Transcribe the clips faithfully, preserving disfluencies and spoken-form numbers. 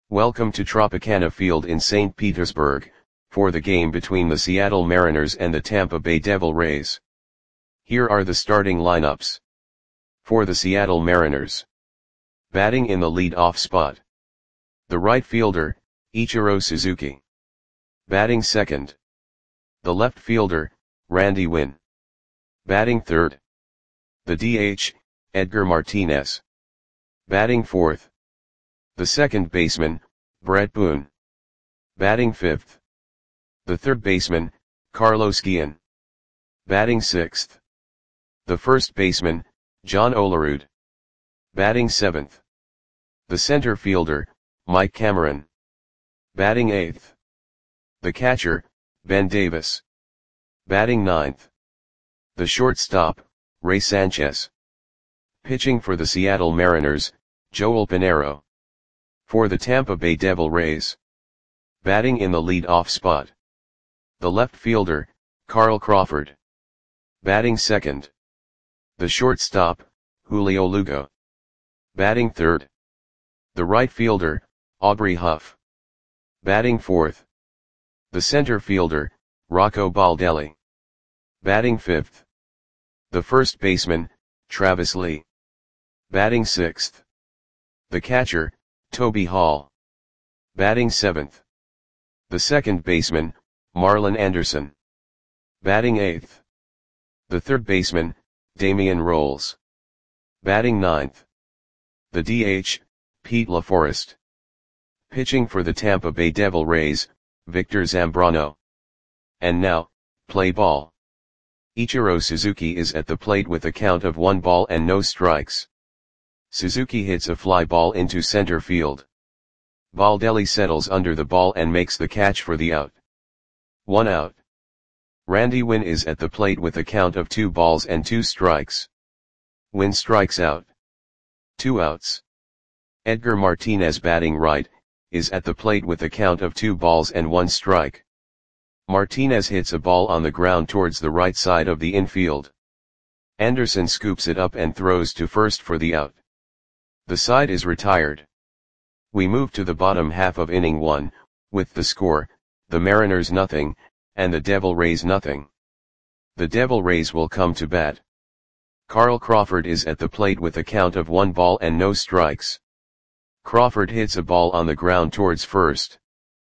Welcome to Tropicana Field in Saint Petersburg, for the game between the Seattle Mariners and the Tampa Bay Devil Rays. Here are the starting lineups. For the Seattle Mariners. Batting in the lead-off spot. The right fielder, Ichiro Suzuki. Batting second. The left fielder, Randy Winn. Batting third. The D H, Edgar Martinez. Batting fourth. The second baseman, Bret Boone. Batting fifth. The third baseman, Carlos Guillen. Batting sixth. The first baseman, John Olerud. Batting seventh. The center fielder, Mike Cameron. Batting eighth. The catcher, Ben Davis. Batting ninth. The shortstop, Ray Sanchez. Pitching for the Seattle Mariners, Joel Pinheiro. For the Tampa Bay Devil Rays. Batting in the lead-off spot. The left fielder, Carl Crawford. Batting second. The shortstop, Julio Lugo. Batting third. The right fielder, Aubrey Huff. Batting fourth. The center fielder, Rocco Baldelli. Batting fifth. The first baseman, Travis Lee. Batting sixth. The catcher, Toby Hall. Batting seventh. The second baseman, Marlon Anderson. Batting eighth. The third baseman, Damian Rolls. Batting ninth. The D H, Pete LaForest. Pitching for the Tampa Bay Devil Rays, Victor Zambrano. And now, play ball. Ichiro Suzuki is at the plate with a count of one ball and no strikes. Suzuki hits a fly ball into center field. Baldelli settles under the ball and makes the catch for the out. One out. Randy Winn is at the plate with a count of two balls and two strikes. Winn strikes out. Two outs. Edgar Martinez, batting right, is at the plate with a count of two balls and one strike. Martinez hits a ball on the ground towards the right side of the infield. Anderson scoops it up and throws to first for the out. The side is retired. We move to the bottom half of inning one, with the score, the Mariners nothing, and the Devil Rays nothing. The Devil Rays will come to bat. Carl Crawford is at the plate with a count of one ball and no strikes. Crawford hits a ball on the ground towards first.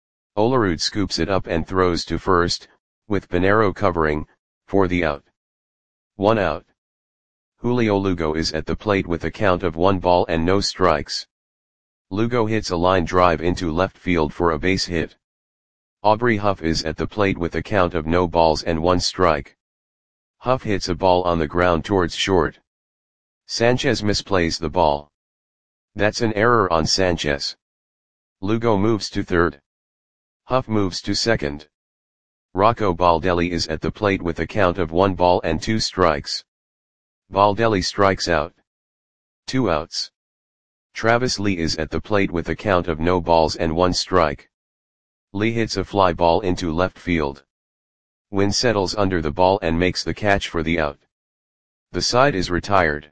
Olerud scoops it up and throws to first, with Pinheiro covering, for the out. One out. Julio Lugo is at the plate with a count of one ball and no strikes. Lugo hits a line drive into left field for a base hit. Aubrey Huff is at the plate with a count of no balls and one strike. Huff hits a ball on the ground towards short. Sanchez misplays the ball. That's an error on Sanchez. Lugo moves to third. Huff moves to second. Rocco Baldelli is at the plate with a count of one ball and two strikes. Baldelli strikes out. Two outs. Travis Lee is at the plate with a count of no balls and one strike. Lee hits a fly ball into left field. Winn settles under the ball and makes the catch for the out. The side is retired.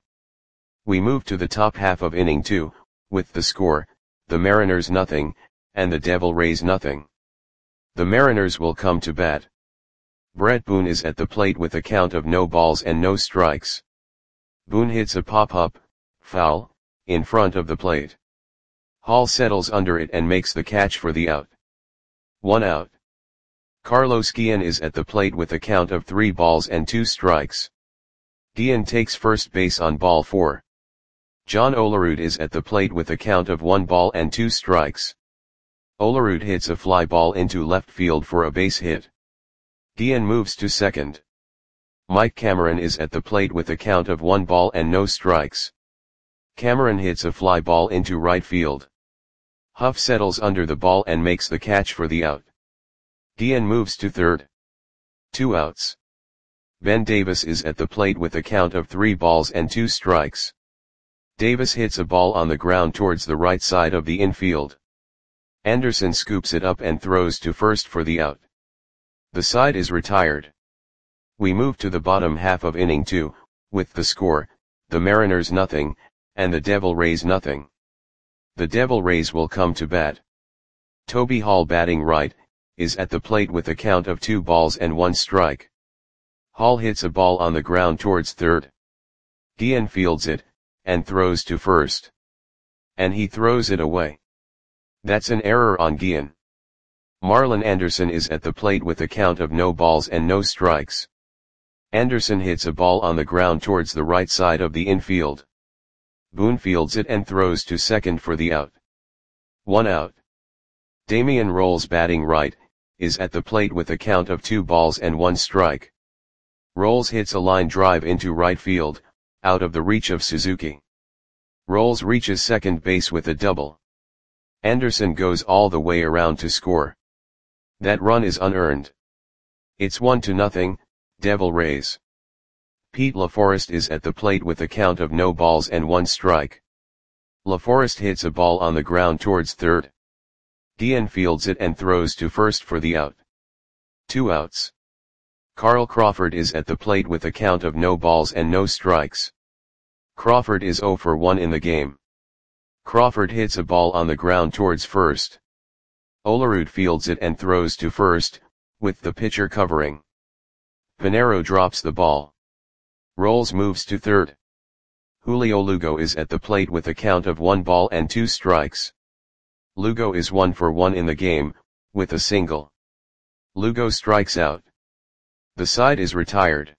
We move to the top half of inning two, with the score, the Mariners nothing, and the Devil Rays nothing. The Mariners will come to bat. Bret Boone is at the plate with a count of no balls and no strikes. Boone hits a pop-up, foul, in front of the plate. Hall settles under it and makes the catch for the out. One out. Carlos Guillen is at the plate with a count of three balls and two strikes. Guillen takes first base on ball four. John Olerud is at the plate with a count of one ball and two strikes. Olerud hits a fly ball into left field for a base hit. Guillen moves to second. Mike Cameron is at the plate with a count of one ball and no strikes. Cameron hits a fly ball into right field. Huff settles under the ball and makes the catch for the out. Guillen moves to third. Two outs. Ben Davis is at the plate with a count of three balls and two strikes. Davis hits a ball on the ground towards the right side of the infield. Anderson scoops it up and throws to first for the out. The side is retired. We move to the bottom half of inning two, with the score, the Mariners nothing, and the Devil Rays nothing. The Devil Rays will come to bat. Toby Hall batting right, is at the plate with a count of two balls and one strike. Hall hits a ball on the ground towards third. Guillen fields it, and throws to first. And he throws it away. That's an error on Guillen. Marlon Anderson is at the plate with a count of no balls and no strikes. Anderson hits a ball on the ground towards the right side of the infield. Boone fields it and throws to second for the out. One out. Damian Rolls batting right, is at the plate with a count of two balls and one strike. Rolls hits a line drive into right field, out of the reach of Suzuki. Rolls reaches second base with a double. Anderson goes all the way around to score. That run is unearned. It's one to nothing, Devil Rays. Pete LaForest is at the plate with a count of no balls and one strike. LaForest hits a ball on the ground towards third. Guillen fields it and throws to first for the out. Two outs. Carl Crawford is at the plate with a count of no balls and no strikes. Crawford is oh for one in the game. Crawford hits a ball on the ground towards first. Olerud fields it and throws to first, with the pitcher covering. Pinero drops the ball. Rolls moves to third. Julio Lugo is at the plate with a count of one ball and two strikes. Lugo is one for one in the game, with a single. Lugo strikes out. The side is retired.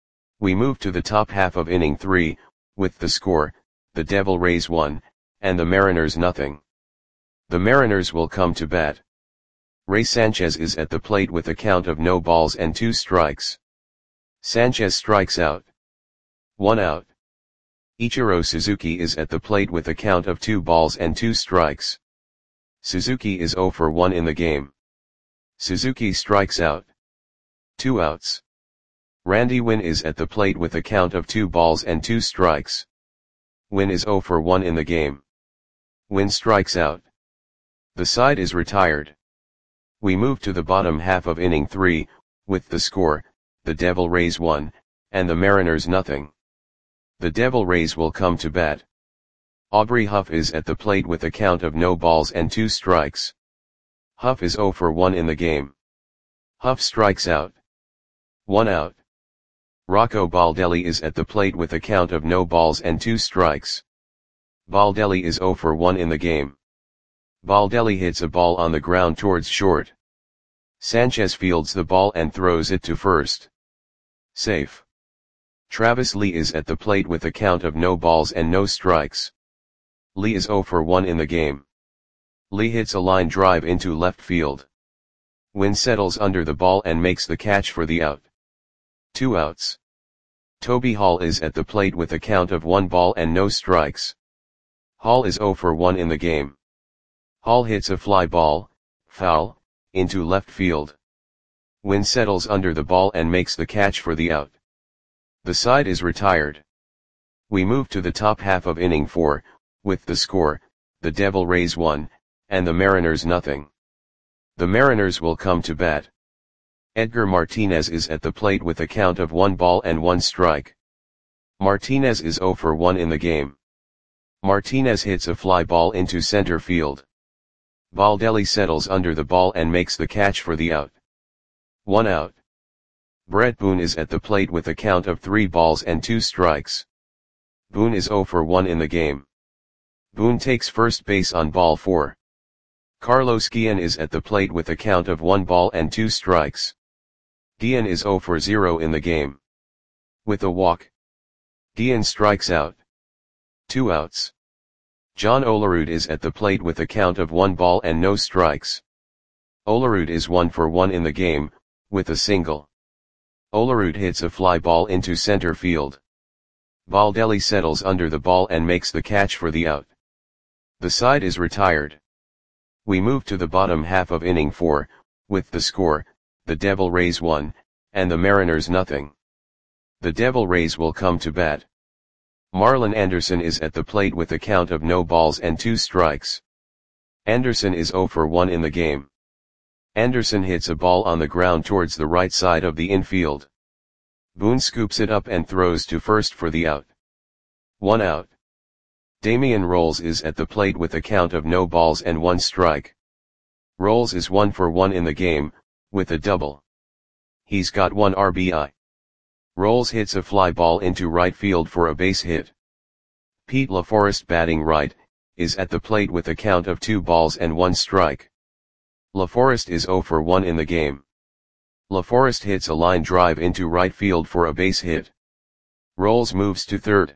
We move to the top half of inning three, with the score, the Devil Rays one, and the Mariners nothing. The Mariners will come to bat. Ray Sanchez is at the plate with a count of no balls and two strikes. Sanchez strikes out. One out. Ichiro Suzuki is at the plate with a count of two balls and two strikes. Suzuki is oh for one in the game. Suzuki strikes out. Two outs. Randy Winn is at the plate with a count of two balls and two strikes. Winn is oh for one in the game. Winn strikes out. The side is retired. We move to the bottom half of inning three, with the score, the Devil Rays one, and the Mariners nothing. The Devil Rays will come to bat. Aubrey Huff is at the plate with a count of no balls and two strikes. Huff is oh for one in the game. Huff strikes out. One out. Rocco Baldelli is at the plate with a count of no balls and two strikes. Baldelli is oh for one in the game. Baldelli hits a ball on the ground towards short. Sanchez fields the ball and throws it to first. Safe. Travis Lee is at the plate with a count of no balls and no strikes. Lee is oh for one in the game. Lee hits a line drive into left field. Winn settles under the ball and makes the catch for the out. Two outs. Toby Hall is at the plate with a count of one ball and no strikes. Hall is oh for one in the game. Hall hits a fly ball, foul, into left field. Winn settles under the ball and makes the catch for the out. The side is retired. We move to the top half of inning four, with the score, the Devil Rays one, and the Mariners nothing. The Mariners will come to bat. Edgar Martinez is at the plate with a count of one ball and one strike. Martinez is oh for one in the game. Martinez hits a fly ball into center field. Baldelli settles under the ball and makes the catch for the out. One out. Brett Boone is at the plate with a count of three balls and two strikes. Boone is oh for one in the game. Boone takes first base on ball four. Carlos Guillen is at the plate with a count of one ball and two strikes. Guillen is oh for zero in the game. With a walk. Guillen strikes out. Two outs. John Olerud is at the plate with a count of one ball and no strikes. Olerud is one for one in the game, with a single. Olerud hits a fly ball into center field. Baldelli settles under the ball and makes the catch for the out. The side is retired. We move to the bottom half of inning four, with the score, the Devil Rays one, and the Mariners nothing. The Devil Rays will come to bat. Marlon Anderson is at the plate with a count of no balls and two strikes. Anderson is oh for one in the game. Anderson hits a ball on the ground towards the right side of the infield. Boone scoops it up and throws to first for the out. One out. Damian Rolls is at the plate with a count of no balls and one strike. Rolls is one for one in the game, with a double. He's got one R B I. Rolls hits a fly ball into right field for a base hit. Pete LaForest, batting right, is at the plate with a count of two balls and one strike. LaForest is zero for one in the game. LaForest hits a line drive into right field for a base hit. Rolls moves to third.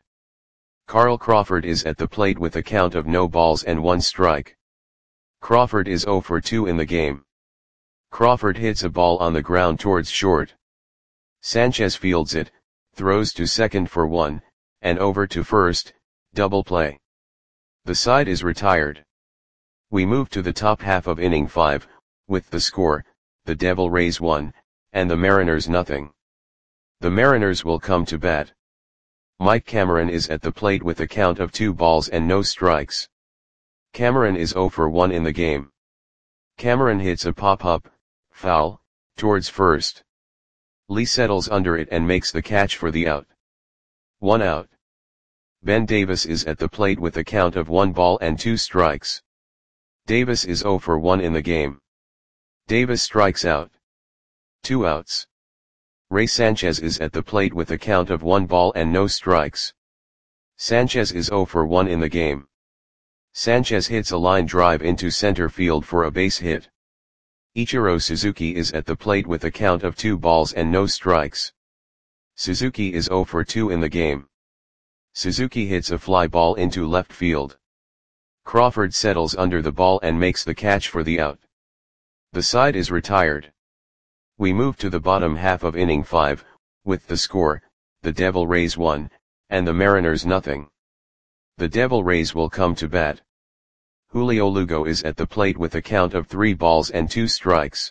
Carl Crawford is at the plate with a count of no balls and one strike. Crawford is zero for two in the game. Crawford hits a ball on the ground towards short. Sanchez fields it, throws to second for one, and over to first, double play. The side is retired. We move to the top half of inning five, with the score, the Devil Rays one, and the Mariners nothing. The Mariners will come to bat. Mike Cameron is at the plate with a count of two balls and no strikes. Cameron is zero for one in the game. Cameron hits a pop-up, foul, towards first. Lee settles under it and makes the catch for the out. One out. Ben Davis is at the plate with a count of one ball and two strikes. Davis is zero for one in the game. Davis strikes out. Two outs. Ray Sanchez is at the plate with a count of one ball and no strikes. Sanchez is zero for one in the game. Sanchez hits a line drive into center field for a base hit. Ichiro Suzuki is at the plate with a count of two balls and no strikes. Suzuki is zero for two in the game. Suzuki hits a fly ball into left field. Crawford settles under the ball and makes the catch for the out. The side is retired. We move to the bottom half of inning five, with the score, the Devil Rays one, and the Mariners nothing. The Devil Rays will come to bat. Julio Lugo is at the plate with a count of three balls and two strikes.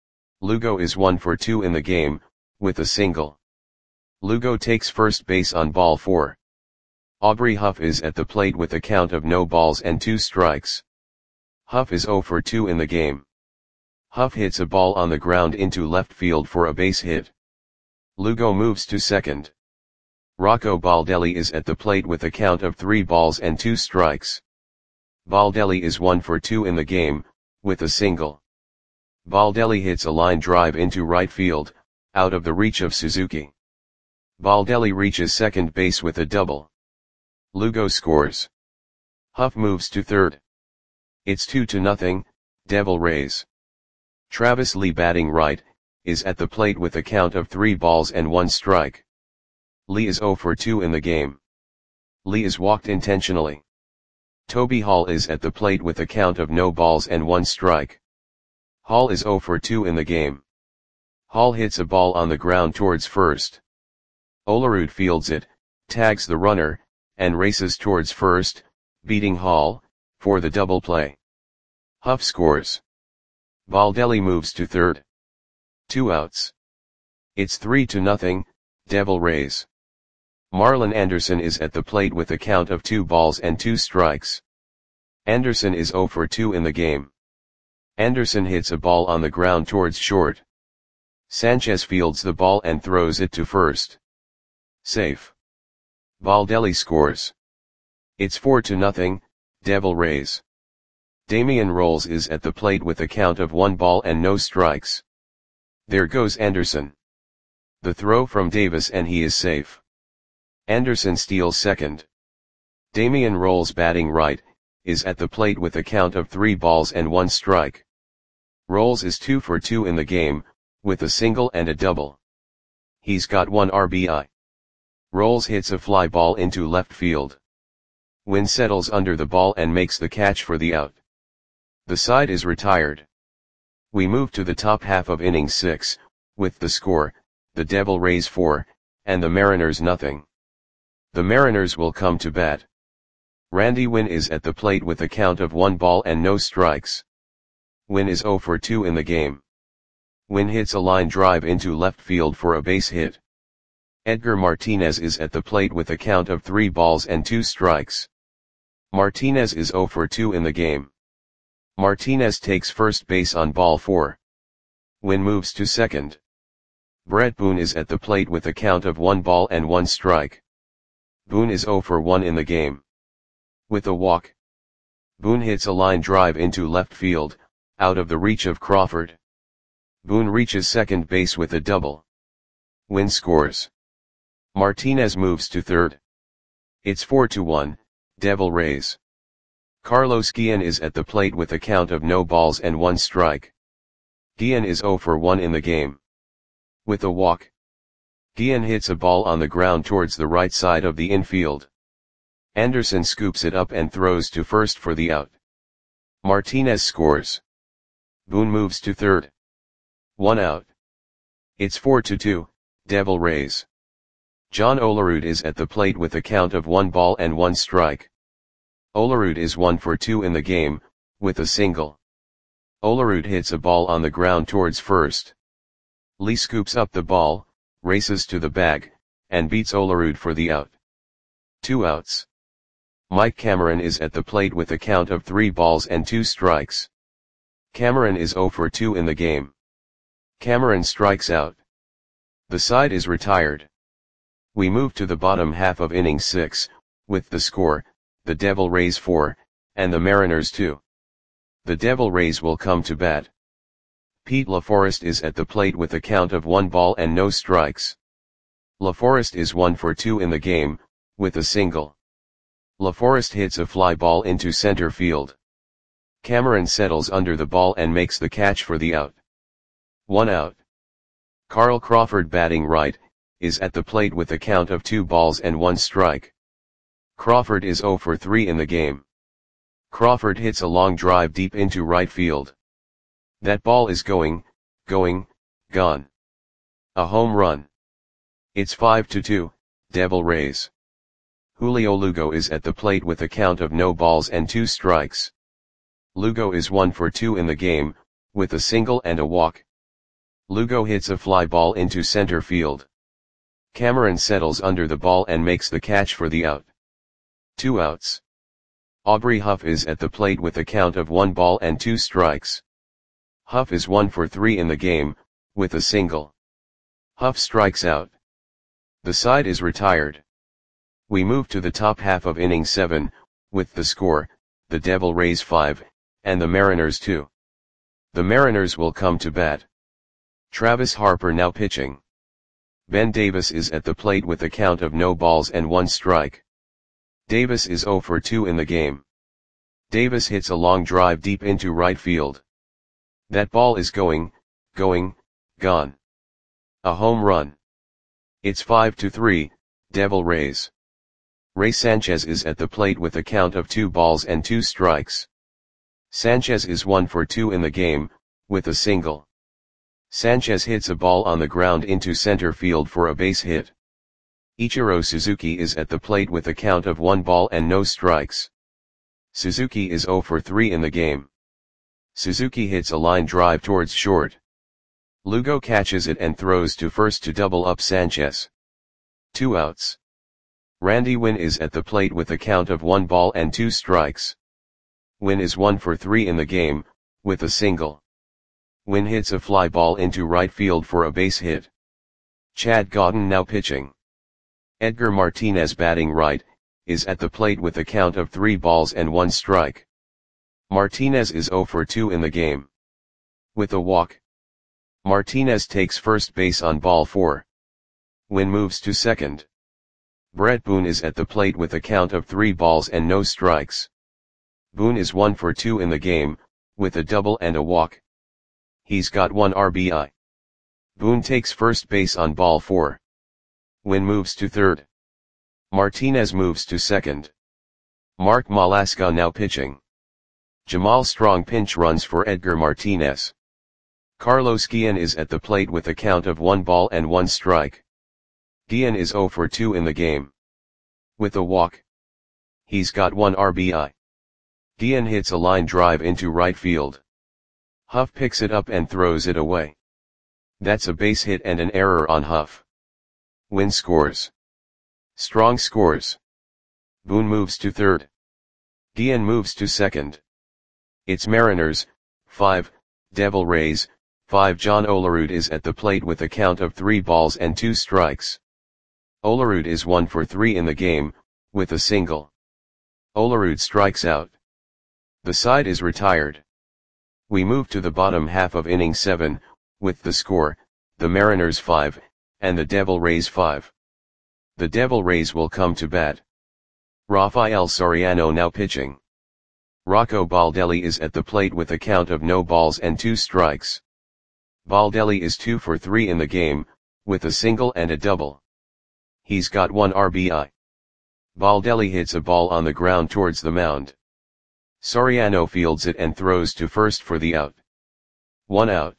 Lugo is one for two in the game, with a single. Lugo takes first base on ball four. Aubrey Huff is at the plate with a count of no balls and two strikes. Huff is zero for two in the game. Huff hits a ball on the ground into left field for a base hit. Lugo moves to second. Rocco Baldelli is at the plate with a count of three balls and two strikes. Baldelli is one for two in the game, with a single. Baldelli hits a line drive into right field, out of the reach of Suzuki. Baldelli reaches second base with a double. Lugo scores. Huff moves to third. It's two to nothing, Devil Rays. Travis Lee, batting right, is at the plate with a count of three balls and one strike. Lee is zero for two in the game. Lee is walked intentionally. Toby Hall is at the plate with a count of no balls and one strike. Hall is zero for two in the game. Hall hits a ball on the ground towards first. Olerud fields it, tags the runner, and races towards first, beating Hall, for the double play. Huff scores. Baldelli moves to third. Two outs. It's three to nothing, Devil Rays. Marlon Anderson is at the plate with a count of two balls and two strikes. Anderson is zero for two in the game. Anderson hits a ball on the ground towards short. Sanchez fields the ball and throws it to first. Safe. Baldelli scores. It's four to nothing, Devil Rays. Damian Rolls is at the plate with a count of one ball and no strikes. There goes Anderson. The throw from Davis and he is safe. Anderson steals second. Damian Rolls, batting right, is at the plate with a count of three balls and one strike. Rolls is two for two in the game, with a single and a double. He's got one R B I. Rolls hits a fly ball into left field. Wynn settles under the ball and makes the catch for the out. The side is retired. We move to the top half of inning six, with the score, the Devil Rays four, and the Mariners nothing. The Mariners will come to bat. Randy Wynn is at the plate with a count of one ball and no strikes. Wynn is zero for two in the game. Wynn hits a line drive into left field for a base hit. Edgar Martinez is at the plate with a count of three balls and two strikes. Martinez is zero for two in the game. Martinez takes first base on ball four. Wynn moves to second. Brett Boone is at the plate with a count of one ball and one strike. Boone is zero for one in the game. With a walk, Boone hits a line drive into left field, out of the reach of Crawford. Boone reaches second base with a double. Wynn scores. Martinez moves to third. It's four to one, Devil Rays. Carlos Guillen is at the plate with a count of no balls and one strike. Guillen is zero for one in the game. With a walk, Guillen hits a ball on the ground towards the right side of the infield. Anderson scoops it up and throws to first for the out. Martinez scores. Boone moves to third. One out. It's four to two, Devil Rays. John Olerud is at the plate with a count of one ball and one strike. Olerud is one for two in the game, with a single. Olerud hits a ball on the ground towards first. Lee scoops up the ball, races to the bag, and beats Olerud for the out. Two outs. Mike Cameron is at the plate with a count of three balls and two strikes. Cameron is zero for two in the game. Cameron strikes out. The side is retired. We move to the bottom half of inning six, with the score, the Devil Rays four, and the Mariners two. The Devil Rays will come to bat. Pete LaForest is at the plate with a count of one ball and no strikes. LaForest is one for two in the game, with a single. LaForest hits a fly ball into center field. Cameron settles under the ball and makes the catch for the out. One out. Carl Crawford, batting right, is at the plate with a count of two balls and one strike. Crawford is zero for three in the game. Crawford hits a long drive deep into right field. That ball is going, going, gone. A home run. It's five to two, Devil Rays. Julio Lugo is at the plate with a count of no balls and two strikes. Lugo is one for two in the game, with a single and a walk. Lugo hits a fly ball into center field. Cameron settles under the ball and makes the catch for the out. Two outs. Aubrey Huff is at the plate with a count of one ball and two strikes. Huff is one for three in the game, with a single. Huff strikes out. The side is retired. We move to the top half of inning seven, with the score, the Devil Rays five, and the Mariners two. The Mariners will come to bat. Travis Harper now pitching. Ben Davis is at the plate with a count of no balls and one strike. Davis is zero for two in the game. Davis hits a long drive deep into right field. That ball is going, going, gone. A home run. It's five to three, Devil Rays. Ray Sanchez is at the plate with a count of two balls and two strikes. Sanchez is one for two in the game, with a single. Sanchez hits a ball on the ground into center field for a base hit. Ichiro Suzuki is at the plate with a count of one ball and no strikes. Suzuki is zero for three in the game. Suzuki hits a line drive towards short. Lugo catches it and throws to first to double up Sanchez. Two outs. Randy Wynn is at the plate with a count of one ball and two strikes. Wynn is one for three in the game, with a single. Wynn hits a fly ball into right field for a base hit. Chad Godden now pitching. Edgar Martinez, batting right, is at the plate with a count of three balls and one strike. Martinez is zero for two in the game. With a walk, Martinez takes first base on ball four. Wynn moves to second. Brett Boone is at the plate with a count of three balls and no strikes. Boone is one for two in the game, with a double and a walk. He's got one R B I. Boone takes first base on ball four. Wynn moves to third. Martinez moves to second. Mark Malaska now pitching. Jamal Strong pinch runs for Edgar Martinez. Carlos Guillen is at the plate with a count of one ball and one strike. Guillen is zero for two in the game. With a walk, he's got one R B I. Guillen hits a line drive into right field. Huff picks it up and throws it away. That's a base hit and an error on Huff. Wynn scores. Strong scores. Boone moves to third. Guillen moves to second. It's Mariners, five, Devil Rays, five. John Olerud is at the plate with a count of three balls and two strikes. Olerud is one for three in the game, with a single. Olerud strikes out. The side is retired. We move to the bottom half of inning seven, with the score, the Mariners five, and the Devil Rays five. The Devil Rays will come to bat. Rafael Soriano now pitching. Rocco Baldelli is at the plate with a count of no balls and two strikes. Baldelli is two for three in the game, with a single and a double. He's got one R B I. Baldelli hits a ball on the ground towards the mound. Soriano fields it and throws to first for the out. One out.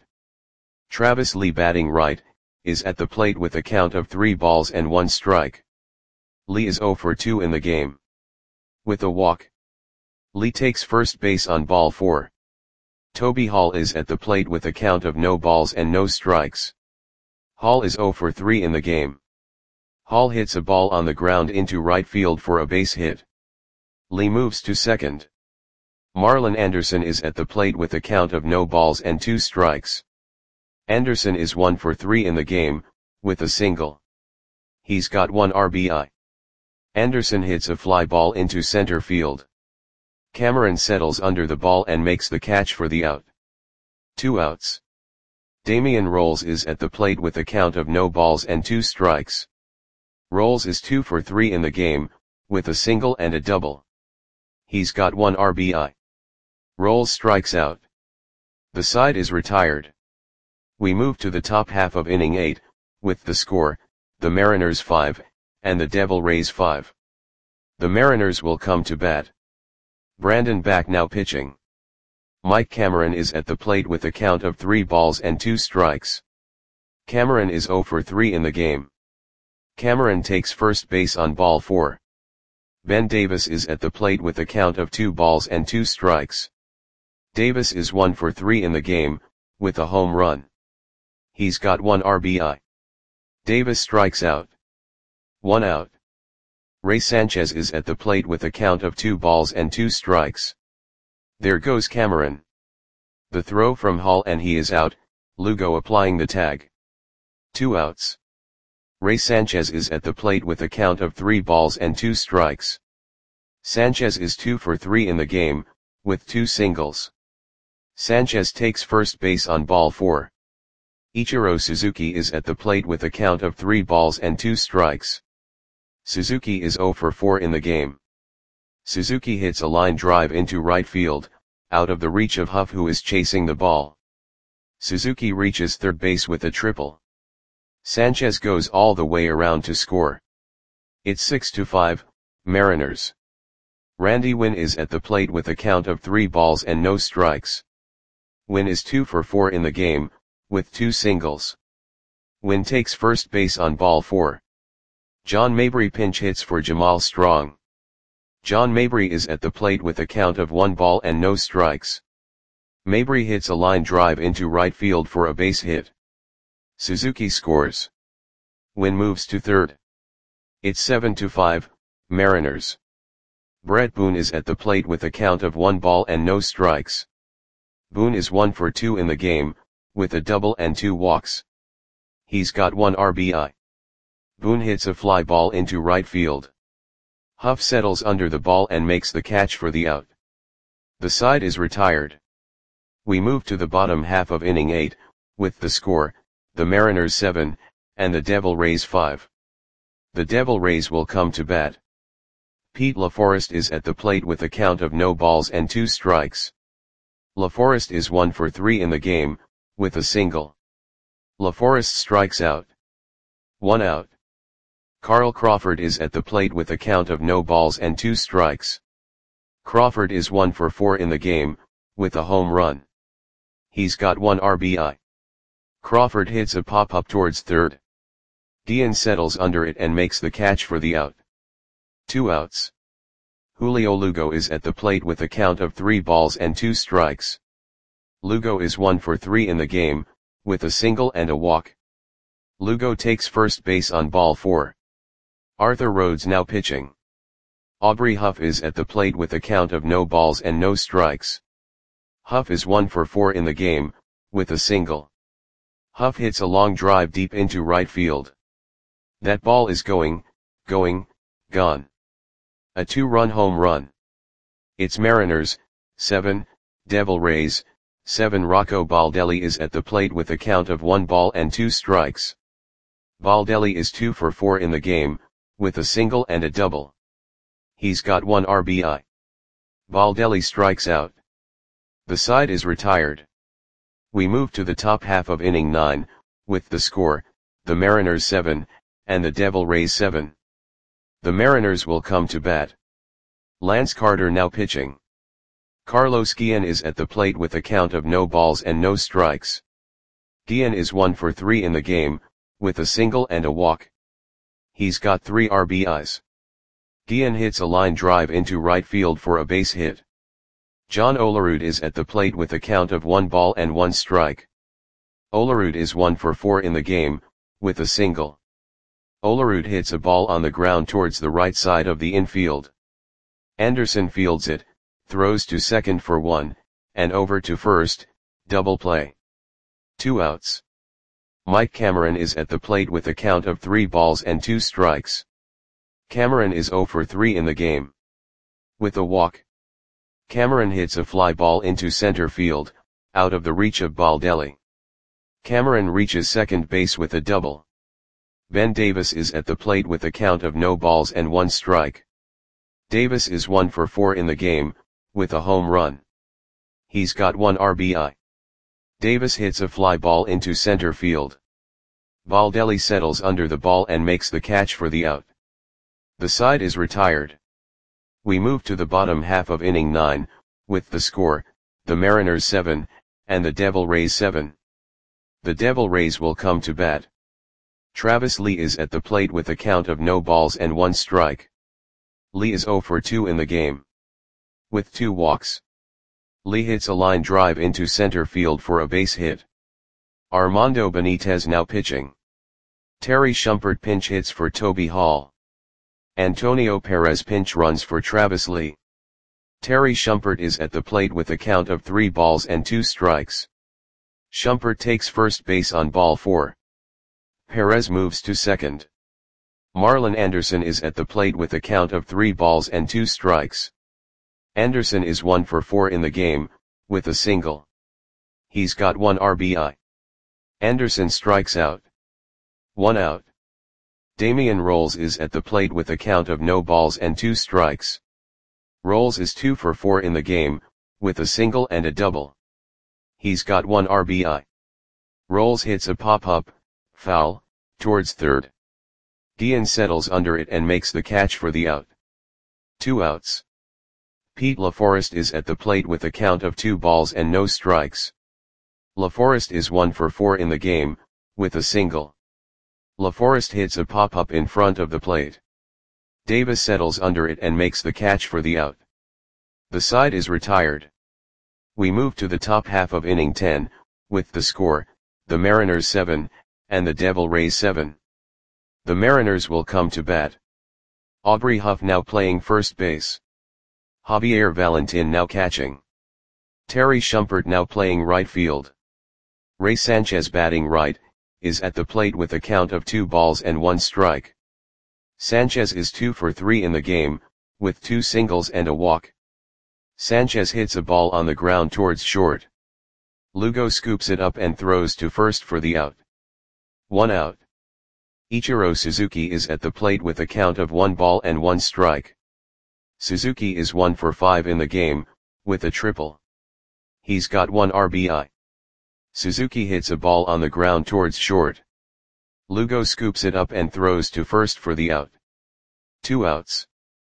Travis Lee, batting right, is at the plate with a count of three balls and one strike. Lee is zero for two in the game. With a walk. Lee takes first base on ball four. Toby Hall is at the plate with a count of no balls and no strikes. Hall is zero for three in the game. Hall hits a ball on the ground into right field for a base hit. Lee moves to second. Marlon Anderson is at the plate with a count of no balls and two strikes. Anderson is one for three in the game, with a single. He's got one R B I. Anderson hits a fly ball into center field. Cameron settles under the ball and makes the catch for the out. Two outs. Damian Rolls is at the plate with a count of no balls and two strikes. Rolls is two for three in the game, with a single and a double. He's got one R B I. Rolls strikes out. The side is retired. We move to the top half of inning eight, with the score, the Mariners five, and the Devil Rays five. The Mariners will come to bat. Brandon Back now pitching. Mike Cameron is at the plate with a count of three balls and two strikes. Cameron is zero for three in the game. Cameron takes first base on ball four. Ben Davis is at the plate with a count of two balls and two strikes. Davis is one for three in the game, with a home run. He's got one R B I. Davis strikes out. One out. Ray Sanchez is at the plate with a count of two balls and two strikes. There goes Cameron. The throw from Hall and he is out, Lugo applying the tag. Two outs. Ray Sanchez is at the plate with a count of three balls and two strikes. Sanchez is two for three in the game, with two singles. Sanchez takes first base on ball four. Ichiro Suzuki is at the plate with a count of three balls and two strikes. Suzuki is zero for four in the game. Suzuki hits a line drive into right field, out of the reach of Huff, who is chasing the ball. Suzuki reaches third base with a triple. Sanchez goes all the way around to score. It's six to five, Mariners. Randy Winn is at the plate with a count of three balls and no strikes. Winn is two for four in the game, with two singles. Winn takes first base on ball four. John Mabry pinch hits for Jamal Strong. John Mabry is at the plate with a count of one ball and no strikes. Mabry hits a line drive into right field for a base hit. Suzuki scores. Winn moves to third. It's seven to five, Mariners. Brett Boone is at the plate with a count of one ball and no strikes. Boone is one for two in the game, with a double and two walks. He's got one R B I. Boone hits a fly ball into right field. Huff settles under the ball and makes the catch for the out. The side is retired. We move to the bottom half of inning eight, with the score, the Mariners seven, and the Devil Rays five. The Devil Rays will come to bat. Pete LaForest is at the plate with a count of no balls and two strikes. LaForest is one for three in the game, with a single. LaForest strikes out. One out. Carl Crawford is at the plate with a count of no balls and two strikes. Crawford is one for four in the game, with a home run. He's got one R B I. Crawford hits a pop-up towards third. Dean settles under it and makes the catch for the out. Two outs. Julio Lugo is at the plate with a count of three balls and two strikes. Lugo is one for three in the game, with a single and a walk. Lugo takes first base on ball four. Arthur Rhodes now pitching. Aubrey Huff is at the plate with a count of no balls and no strikes. Huff is one for four in the game, with a single. Huff hits a long drive deep into right field. That ball is going, going, gone. A two-run home run. It's Mariners, seven, Devil Rays, seven Rocco Baldelli is at the plate with a count of one ball and two strikes. Baldelli is two for four in the game, with a single and a double. He's got one R B I. Baldelli strikes out. The side is retired. We move to the top half of inning nine, with the score, the Mariners seven, and the Devil Rays seven. The Mariners will come to bat. Lance Carter now pitching. Carlos Guillen is at the plate with a count of no balls and no strikes. Guillen is one for three in the game, with a single and a walk. He's got three R B Is. Guillen hits a line drive into right field for a base hit. John Olerud is at the plate with a count of one ball and one strike. Olerud is one for four in the game, with a single. Olerud hits a ball on the ground towards the right side of the infield. Anderson fields it, throws to second for one, and over to first, double play. Two outs. Mike Cameron is at the plate with a count of three balls and two strikes. Cameron is zero for three in the game. With a walk. Cameron hits a fly ball into center field, out of the reach of Baldelli. Cameron reaches second base with a double. Ben Davis is at the plate with a count of no balls and one strike. Davis is one for four in the game, with a home run. He's got one R B I. Davis hits a fly ball into center field. Baldelli settles under the ball and makes the catch for the out. The side is retired. We move to the bottom half of inning nine, with the score, the Mariners seven, and the Devil Rays seven. The Devil Rays will come to bat. Travis Lee is at the plate with a count of no balls and one strike. Lee is zero for two in the game. With two walks. Lee hits a line drive into center field for a base hit. Armando Benitez now pitching. Terry Shumpert pinch hits for Toby Hall. Antonio Perez pinch runs for Travis Lee. Terry Shumpert is at the plate with a count of three balls and two strikes. Shumpert takes first base on ball four. Perez moves to second. Marlon Anderson is at the plate with a count of three balls and two strikes. Anderson is one for four in the game, with a single. He's got one R B I. Anderson strikes out. One out. Damian Rolls is at the plate with a count of no balls and two strikes. Rolls is two for four in the game, with a single and a double. He's got one R B I. Rolls hits a pop-up, foul, towards third. Guillen settles under it and makes the catch for the out. Two outs. Pete LaForest is at the plate with a count of two balls and no strikes. LaForest is one for four in the game, with a single. LaForest hits a pop-up in front of the plate. Davis settles under it and makes the catch for the out. The side is retired. We move to the top half of inning ten, with the score, the Mariners seven, and the Devil Rays seven. The Mariners will come to bat. Aubrey Huff now playing first base. Javier Valentin now catching. Terry Shumpert now playing right field. Ray Sanchez batting right, is at the plate with a count of two balls and one strike. Sanchez is two for three in the game, with two singles and a walk. Sanchez hits a ball on the ground towards short. Lugo scoops it up and throws to first for the out. One out. Ichiro Suzuki is at the plate with a count of one ball and one strike. Suzuki is one for five in the game, with a triple. He's got one R B I. Suzuki hits a ball on the ground towards short. Lugo scoops it up and throws to first for the out. Two outs.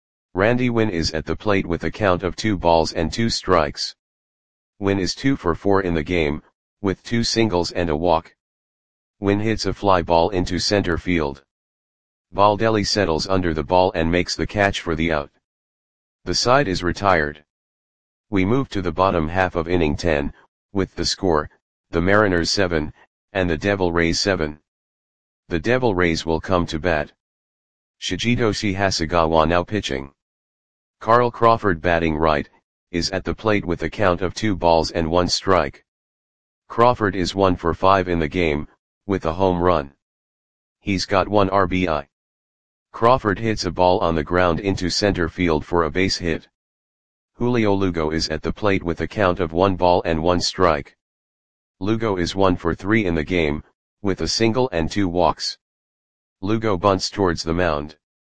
Randy Winn is at the plate with a count of two balls and two strikes. Winn is two for four in the game, with two singles and a walk. Winn hits a fly ball into center field. Baldelli settles under the ball and makes the catch for the out. The side is retired. We move to the bottom half of inning ten, with the score, the Mariners seven, and the Devil Rays seven. The Devil Rays will come to bat. Shigetoshi Hasegawa now pitching. Carl Crawford batting right, is at the plate with a count of two balls and one strike. Crawford is one for five in the game, with a home run. He's got one R B I. Crawford hits a ball on the ground into center field for a base hit. Julio Lugo is at the plate with a count of one ball and one strike. Lugo is one for three in the game, with a single and two walks. Lugo bunts towards the mound.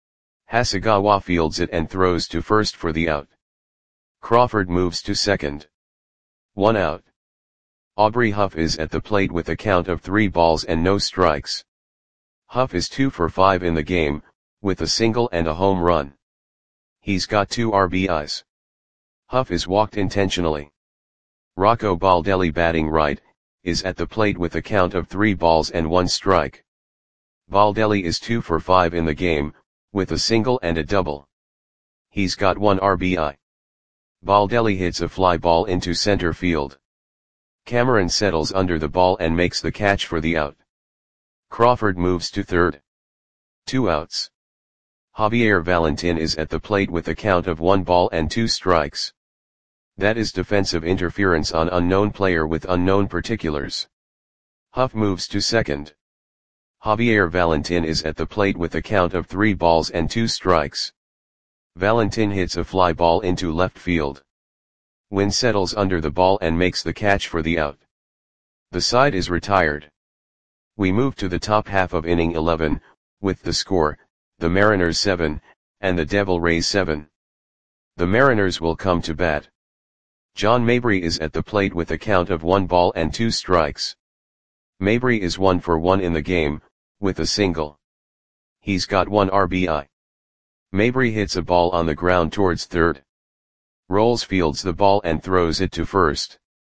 Hasegawa fields it and throws to first for the out. Crawford moves to second. One out. Aubrey Huff is at the plate with a count of three balls and no strikes. Huff is two for five in the game, with a single and a home run. He's got two R B Is. Huff is walked intentionally. Rocco Baldelli, batting right, is at the plate with a count of three balls and one strike. Baldelli is two for five in the game, with a single and a double. He's got one R B I. Baldelli hits a fly ball into center field. Cameron settles under the ball and makes the catch for the out. Crawford moves to third. Two outs. Javier Valentin is at the plate with a count of one ball and two strikes. That is defensive interference on unknown player with unknown particulars. Huff moves to second. Javier Valentin is at the plate with a count of three balls and two strikes. Valentin hits a fly ball into left field. Wynn settles under the ball and makes the catch for the out. The side is retired. We move to the top half of inning eleven, with the score, the Mariners seven, and the Devil Rays seven. The Mariners will come to bat. John Mabry is at the plate with a count of one ball and two strikes. Mabry is one for one in the game, with a single. He's got one R B I. Mabry hits a ball on the ground towards third. Rolls fields the ball and throws it to first.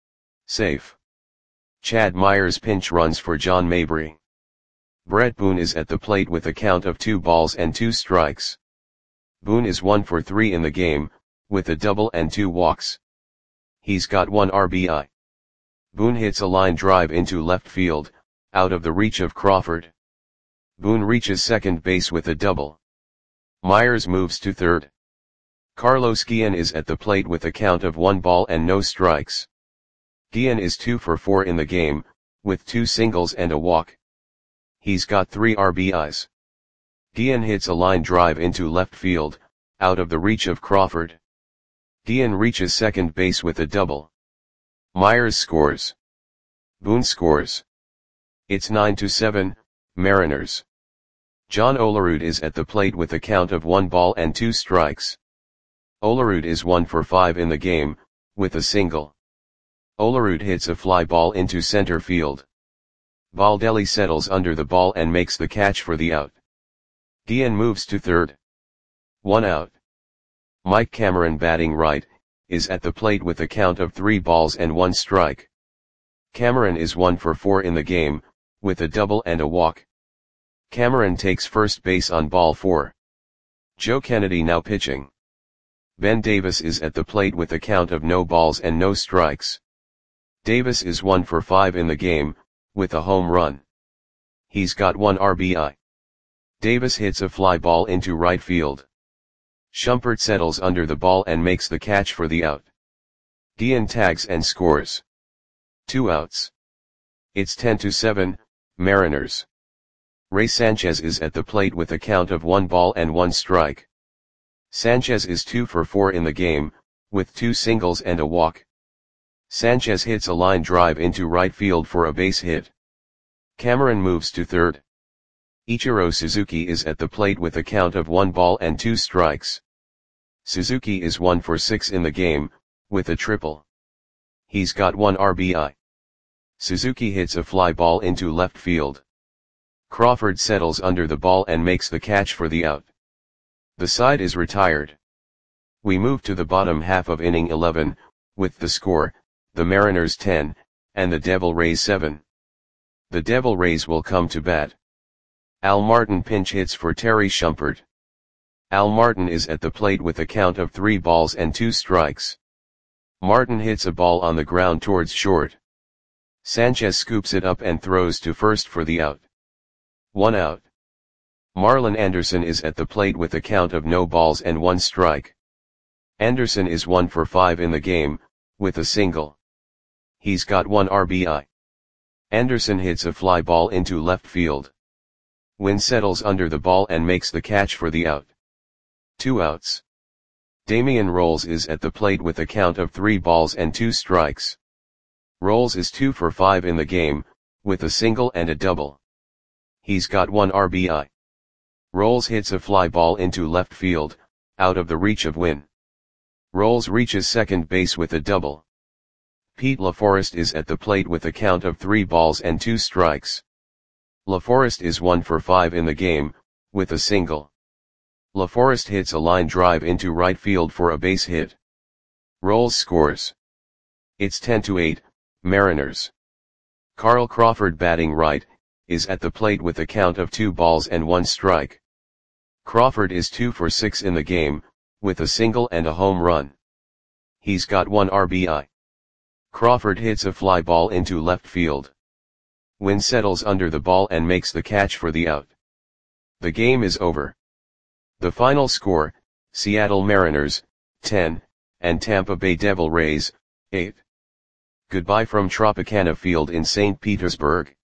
Safe. Chad Myers pinch runs for John Mabry. Brett Boone is at the plate with a count of two balls and two strikes. Boone is one for three in the game, with a double and two walks. He's got one R B I. Boone hits a line drive into left field, out of the reach of Crawford. Boone reaches second base with a double. Myers moves to third. Carlos Guillen is at the plate with a count of one ball and no strikes. Guillen is two for four in the game, with two singles and a walk. He's got three R B Is. Guillen hits a line drive into left field, out of the reach of Crawford. Guillen reaches second base with a double. Myers scores. Boone scores. It's nine to seven, Mariners. John Olerud is at the plate with a count of one ball and two strikes. Olerud is one for five in the game, with a single. Olerud hits a fly ball into center field. Baldelli settles under the ball and makes the catch for the out. Guillen moves to third. One out. Mike Cameron, batting right, is at the plate with a count of three balls and one strike. Cameron is one for four in the game, with a double and a walk. Cameron takes first base on ball four. Joe Kennedy now pitching. Ben Davis is at the plate with a count of no balls and no strikes. Davis is one for five in the game, with a home run. He's got one R B I. Davis hits a fly ball into right field. Shumpert settles under the ball and makes the catch for the out. Guillen tags and scores. Two outs. It's ten to seven, Mariners. Ray Sanchez is at the plate with a count of one ball and one strike. Sanchez is two for four in the game, with two singles and a walk. Sanchez hits a line drive into right field for a base hit. Cameron moves to third. Ichiro Suzuki is at the plate with a count of one ball and two strikes. Suzuki is one for six in the game, with a triple. He's got one R B I. Suzuki hits a fly ball into left field. Crawford settles under the ball and makes the catch for the out. The side is retired. We move to the bottom half of inning eleven, with the score, the Mariners ten, and the Devil Rays seven. The Devil Rays will come to bat. Al Martin pinch hits for Terry Shumpert. Al Martin is at the plate with a count of three balls and two strikes. Martin hits a ball on the ground towards short. Sanchez scoops it up and throws to first for the out. One out. Marlon Anderson is at the plate with a count of no balls and one strike. Anderson is one for five in the game, with a single. He's got one R B I. Anderson hits a fly ball into left field. Wynn settles under the ball and makes the catch for the out. Two outs. Damian Rolls is at the plate with a count of three balls and two strikes. Rolls is two for five in the game, with a single and a double. He's got one R B I. Rolls hits a fly ball into left field, out of the reach of Winn. Rolls reaches second base with a double. Pete LaForest is at the plate with a count of three balls and two strikes. LaForest is one for five in the game, with a single. LaForest hits a line drive into right field for a base hit. Rolls scores. It's ten to eight, Mariners. Carl Crawford, batting right, is at the plate with a count of two balls and one strike. Crawford is two for six in the game, with a single and a home run. He's got one R B I. Crawford hits a fly ball into left field. Winn settles under the ball and makes the catch for the out. The game is over. The final score, Seattle Mariners, ten, and Tampa Bay Devil Rays, eight. Goodbye from Tropicana Field in Saint Petersburg.